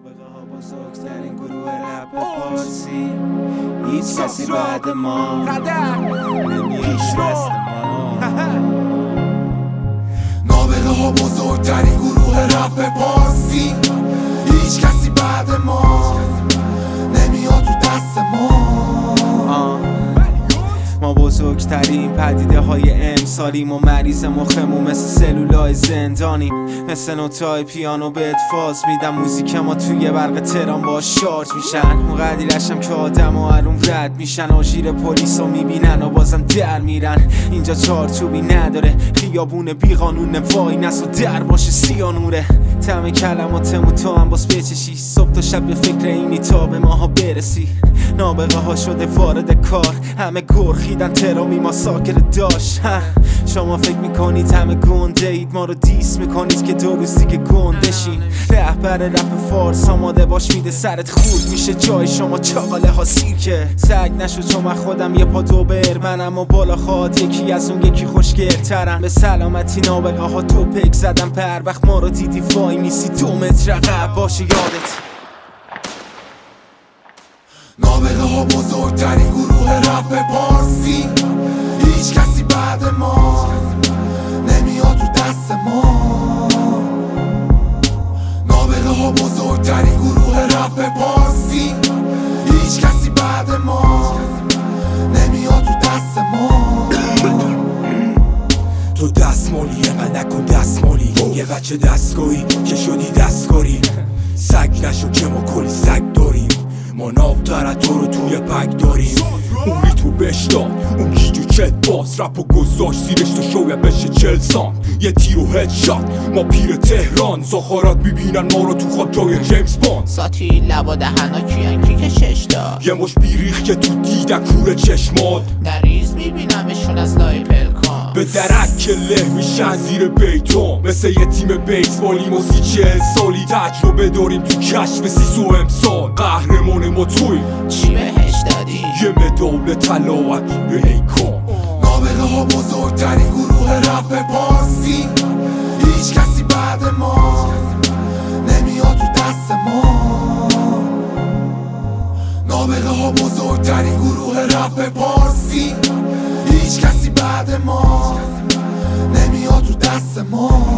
نابغه ها بزرگترین گروه رپ پارسی، هیچ کسی بعد ما نمیشه دست ما. نابغه ها بزرگترین گروه رپ پارسی، هیچ کسی بعد ما نمیاد تو دست ما. ما بزرگترین پدیده های امسالیم و مریض مخمون مثل سلولای زندانی، مثل نوتای پیانو بهت فاز میدم. موزیک ما توی برق تهران با شارژ میشن، اون قدیرشم که آدم و علوم رد میشن. آژیر پلیس رو میبینن و بازم در میرن. اینجا چارچوبی نداره، خیابون بیقانون وای نس و در باشه سیانوره. تم کلماتمو تو هم باز بچشی، صبح تا شب به فکر اینی تا به ماها برسی. نابغه ها شده وارد کار، همه گرخیدن ترامی ما ساکر داشت. شما فکر میکنید همه گنده اید، ما رو دیس میکنید که دو روز دیگه گندشین. رهبر رپ فارس آماده باش میده سرت خورد میشه جای شما چاقاله ها سیرکه. سگ نشو چون من خودم یه پا دو برمنم و بالا خواد یکی از اون یکی خوشگلترم. به سلامتی نابغه ها دو پک زدم پر وقت ما رو دیدی وای میسی 2 متر عقب باشه یادت. نابغه ها بزرگترین گروه رپ پارسی، هیچ کسی بعد ما نمیاد تو دست ما. نابغه ها بزرگترین گروه رپ پارسی، هیچ کسی بعد ما نمیاد تو دست ما. تو دستمالی من نکن دستمالی، یه بچه دستگاهی که شدی دستکاری. سگ نشو که ما کلی سگ داریم، ما ناب داره تو رو توی پک داریم. اونی تو بشتا اون گیجو چت باز رپ و گذاشت زیرش تو شویه بشه 40 سانت یه تیر و هد شات. ما پیر تهران زاخارات میبینن ما رو تو خواب جای جیمز باند. ساتی لبا دهنا کیان کی که 6 تا یه مش بیریخ که تو دیدن کور چشمات نریز میبینمشون از لای پلکان. به درک که له میشن زیر بیتون، مثل یه تیم بیسبالی ما 40 سالی تجربه داریم تو کشف سیس و امسال. قهرمان ما توی چی بهش دادی؟ یه مدال طلا به هیکان. نابغه ها بزرگترین گروه رپ پارسی، هیچ کسی بعد ما نمیاد تو دست ما. نابغه ها بزرگترین گروه رپ پارسی، هیچ کسی بعد ما نمیاد تو دست ما.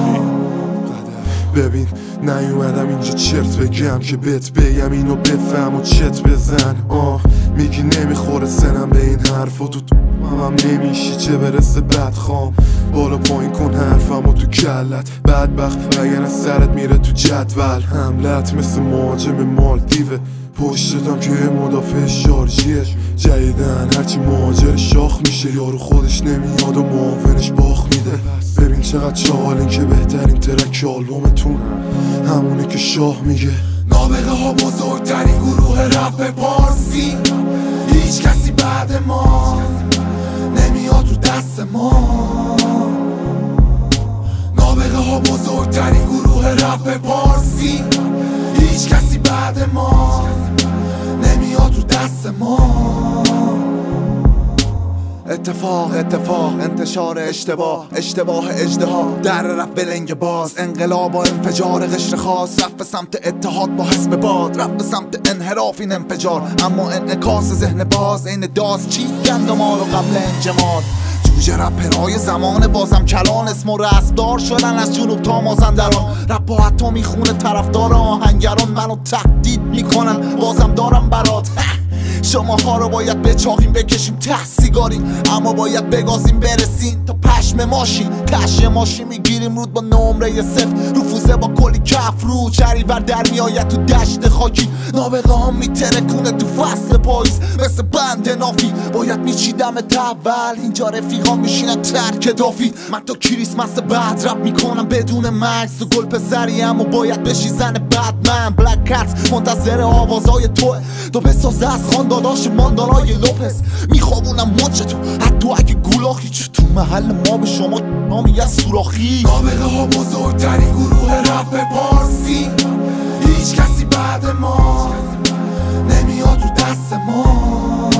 ببین نیومدم اینجا چرت بگم که بهت بگم اینو بفهم و چت بزن. میگی نمیخوره سنم به این حرفا، تو هم نمیشی چه برسه بدخوام. بالا پایین کن حرفمو تو کلت بدبخت وگرنه سرت میره تو جدول. حملت مثل مهاجم مالدیوه، پشتتم که مدافع شارژیه. جدیدن هرچی مهاجر شاخ میشه یارو خودش نمیاد و معاونش باخ میده. ببین چقدر چالین که بهترین ترک آلبومتون همونه که شاه میگه. نابغه ها بزرگترین گروه رپ پارسی، هیچ کسی بعد ما نمیاد تو دست ما. نابغه ها بزرگترین گروه رپ پارسی، هیچ کسی بعد ما نمیاد تو دست ما. اتفاق انتشار اشتباه اجدها در رفت به لنگ باز. انقلاب و انفجار قشر خاص، رفت به سمت اتحاد با حزب باد، رفت به سمت انحراف این انفجار. اما انعکاس ذهن باز این داز چی گند و مال و قبل انجماد. جوجه رپرهای زمان بازم کلان اسم و رسمدار شدن از جنوب تا مازندران. رپ و حتی میخونه طرفدار آهنگران، منو تهدید میکنن بازم دارم برات. شماها رو باید بچاقیم بکشیم ته سیگاریم، اما باید بگازیم برسیم تا پشم ماشین. تشه ماشین میگیریم رود با نمره 0 رفوزه با کلی کف رو چریور در میآید تو دشت خاکی. نابغه ها میترکونه تو فصل پاییز مثل بند نافی، باید میچیدم اول. اینجا رفیقا میشینن ترک دافی، من تا کریسمس بعد رپ میکنم بدون مکس. تو گل پسریم و باید بشی زن بدمن. بلک کت منتظر آوازای توه، تو بساز از داداش ماندالای لوپس. میخوابونم مچتو حتی اگه گولاخی، چه تو محل ما به شما نامی از سوراخی. نابغه ها بزرگترین گروه رپ پارسی، هیچ کسی بعد ما نمیاد تو دست ما.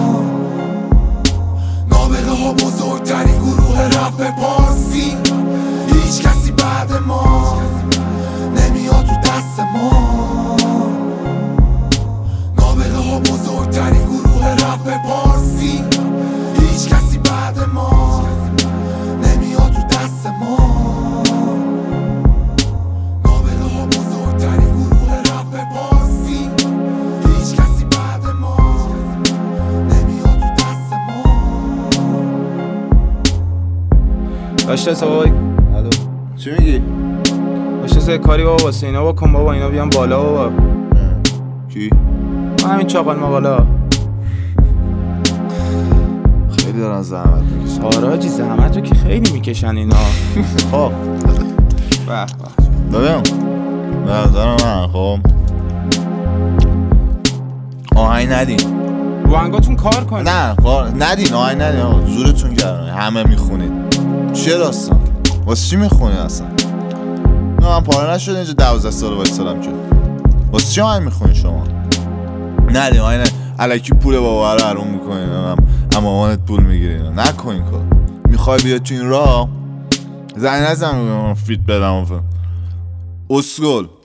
نابغه ها بزرگترین گروه رپ پارسی، هیچ کسی بعد ما نمیاد تو دست ما. باشرس بابا. الو چی میگی؟ باشرس کاری بابا واسه اینا بکن بابا، اینا بیان بالا بابا. کی؟ همین چاقال مقالا. خیلی دارن زحمت میکشن. آره حاجی زحمت رو که خیلی میکشن اینا. خب ببین به نظر من خب آهنگ ندین، رو انگاتون کار کنید. نه ندین، آهنگ ندین آقا، زورتون گرمه، همه میخونید. چیه داستان؟ واسه چی میخونید اصلا؟ نه من پاره نشده اینجا 12 سال وایسادم که. واسه چی آهنگ میخونید شما؟ ندین آهنگ الکی پول بابا رو حروم میکنین، اما مامانت پول میگیرین، نکنین کار. میخوای بیاد تو این راه زنگ نزن فیت بدم اسکول